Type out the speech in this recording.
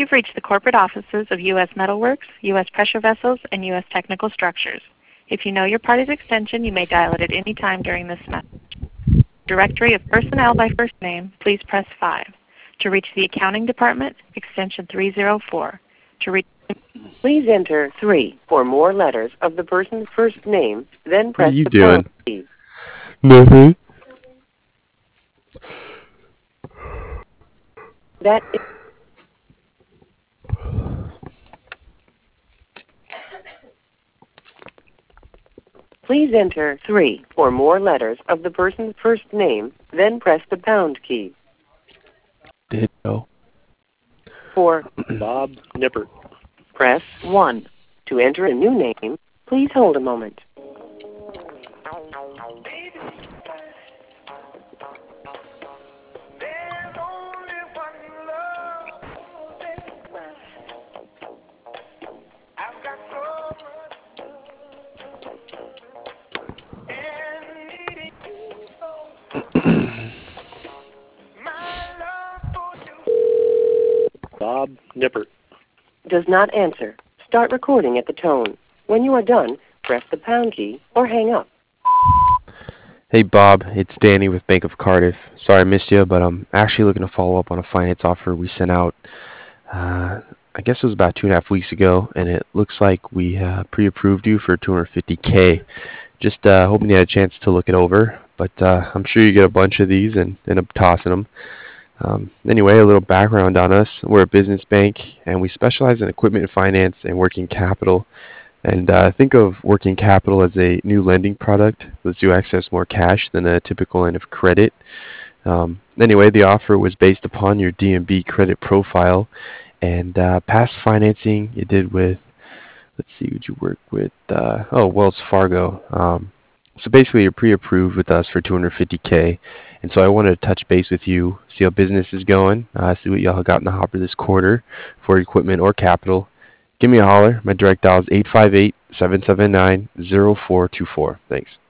have reached the corporate offices of U.S. Metalworks, U.S. Pressure Vessels, and U.S. Technical Structures. If you know your party's extension, you may dial it at any time during this message. Directory of personnel by first name, please press 5. To reach the accounting department, extension 304. To reach Please enter 3 or more letters of the person's first name, then press the pound key. Nothing. That is Please enter 3 or more letters of the person's first name, then press the pound key. Ditto. For Bob Nippert. press 1. To enter a new name, please hold a moment. Bob Nippert. Does not answer. Start recording at the tone. When you are done, press the pound key or hang up. Hey Bob, it's Danny with Bank of Cardiff. Sorry I missed you, but I'm actually looking to follow up on a finance offer we sent out. I guess it was about 2.5 weeks ago, and it looks like we pre-approved you for $250K. Just hoping you had a chance to look it over, but I'm sure you get a bunch of these and end up tossing them. Anyway, a little background on us. We're a business bank, and we specialize in equipment finance and working capital. And think of working capital as a new lending product that lets you access more cash than a typical line of credit. Anyway, the offer was based upon your D&B credit profile and past financing you did with, let's see, who'd you work with? Wells Fargo. So basically, you're pre-approved with us for $250K. And so I wanted to touch base with you, see how business is going, see what y'all got in the hopper this quarter for equipment or capital. Give me a holler. My direct dial is 858-779-0424. Thanks.